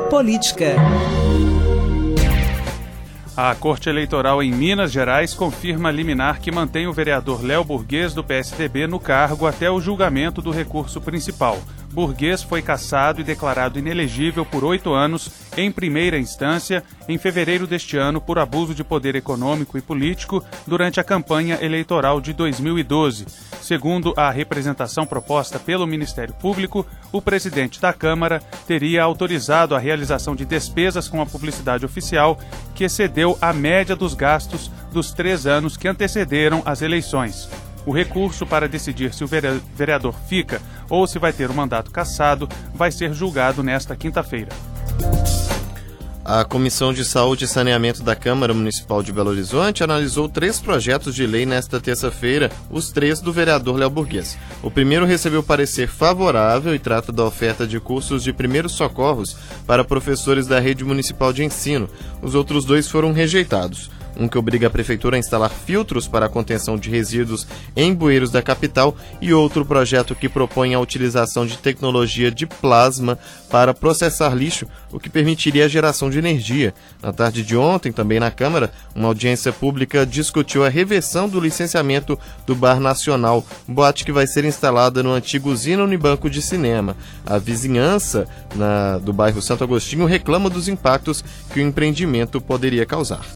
Política. A Corte Eleitoral em Minas Gerais confirma liminar que mantém o vereador Léo Burguês, do PSDB, no cargo até o julgamento do recurso principal. Burguês foi cassado e declarado inelegível por 8 anos, em primeira instância, em fevereiro deste ano, por abuso de poder econômico e político durante a campanha eleitoral de 2012. Segundo a representação proposta pelo Ministério Público, o presidente da Câmara teria autorizado a realização de despesas com a publicidade oficial que excedeu a média dos gastos dos 3 anos que antecederam as eleições. O recurso para decidir se o vereador fica ou se vai ter o mandato cassado vai ser julgado nesta quinta-feira. A Comissão de Saúde e Saneamento da Câmara Municipal de Belo Horizonte analisou 3 projetos de lei nesta terça-feira, os 3 do vereador Léo Burguês. O primeiro recebeu parecer favorável e trata da oferta de cursos de primeiros socorros para professores da rede municipal de ensino. Os outros 2 foram rejeitados. Um que obriga a prefeitura a instalar filtros para a contenção de resíduos em bueiros da capital e outro projeto que propõe a utilização de tecnologia de plasma para processar lixo, o que permitiria a geração de energia. Na tarde de ontem, também na Câmara, uma audiência pública discutiu a reversão do licenciamento do Bar Nacional, boate que vai ser instalada no antigo Usina Unibanco de Cinema. A vizinhança do bairro Santo Agostinho reclama dos impactos que o empreendimento poderia causar.